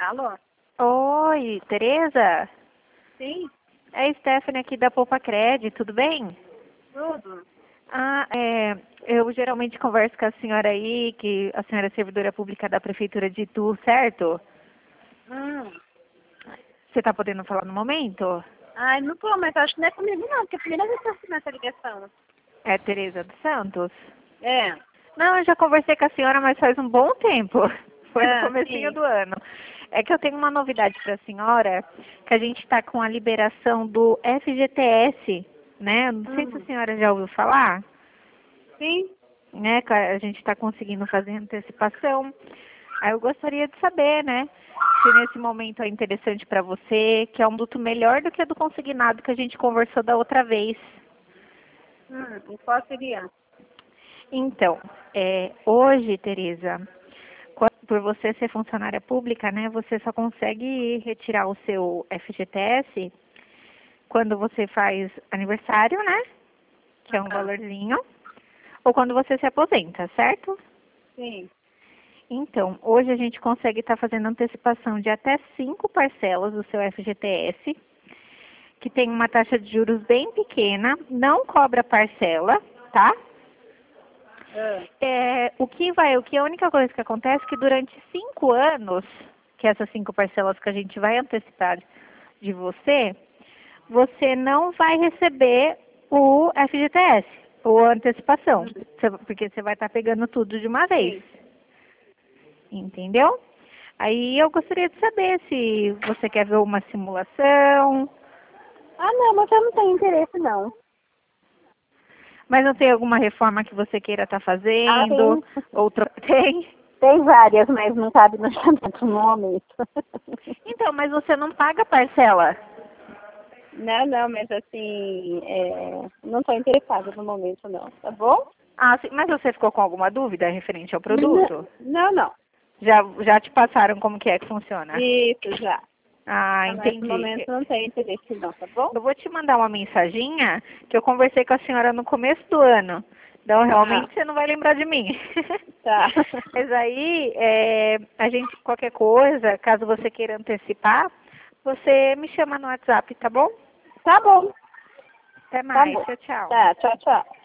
Alô? Oi, Tereza? Sim, É a Stephanie aqui da Poupa Cred, tudo bem? tudo. Eu geralmente converso com a senhora aí, que a senhora é servidora pública da Prefeitura de Itu, certo? Hum. Você está podendo falar no momento? Ai, não tô, mas acho que não é comigo não, porque é a primeira vez que eu assino essa ligação. É Tereza dos Santos? É. Não, eu já conversei com a senhora, mas faz um bom tempo. Foi no comecinho Sim. do ano. É que eu tenho uma novidade para a senhora, que a gente está com a liberação do FGTS, né? Não sei se a senhora já ouviu falar. Sim. Né, que a gente está conseguindo fazer antecipação. Aí eu gostaria de saber, né, se nesse momento é interessante para você, que é um produto melhor do que a do consignado que a gente conversou da outra vez. E qual seria? Então, hoje, Tereza, por você ser funcionária pública, né, você só consegue retirar o seu FGTS quando você faz aniversário, né, que é um valorzinho, ou quando você se aposenta, certo? Sim. Então, hoje a gente consegue estar fazendo antecipação de até 5 parcelas do seu FGTS, que tem uma taxa de juros bem pequena, não cobra parcela, tá? A única coisa que acontece é que durante 5 anos, que essas 5 parcelas que a gente vai antecipar de você, você não vai receber o FGTS, ou a antecipação, porque você vai estar pegando tudo de uma vez. Sim. Entendeu? Aí eu gostaria de saber se você quer ver uma simulação, Ah, não, mas eu não tenho interesse não. mas não tem alguma reforma que você queira estar Ah, fazendo? tem. Tem? Tem várias, mas não cabe no orçamento no momento. Então, mas você não paga parcela. Não, mas assim, não estou interessada no momento não, tá bom? Ah, sim, mas você ficou com alguma dúvida referente ao produto? Não. Já te passaram como que é que funciona? Isso, já. Ah, Mas no entendi. momento não tenho interesse não, tá bom? Eu vou te mandar uma mensaginha que eu conversei com a senhora no começo do ano. Então, realmente, você não vai lembrar de mim. Tá. Mas aí, a gente, qualquer coisa, caso você queira antecipar, você me chama no WhatsApp, tá bom? Tá bom. Até Tá mais. bom. Tchau, tchau. Tá, tchau.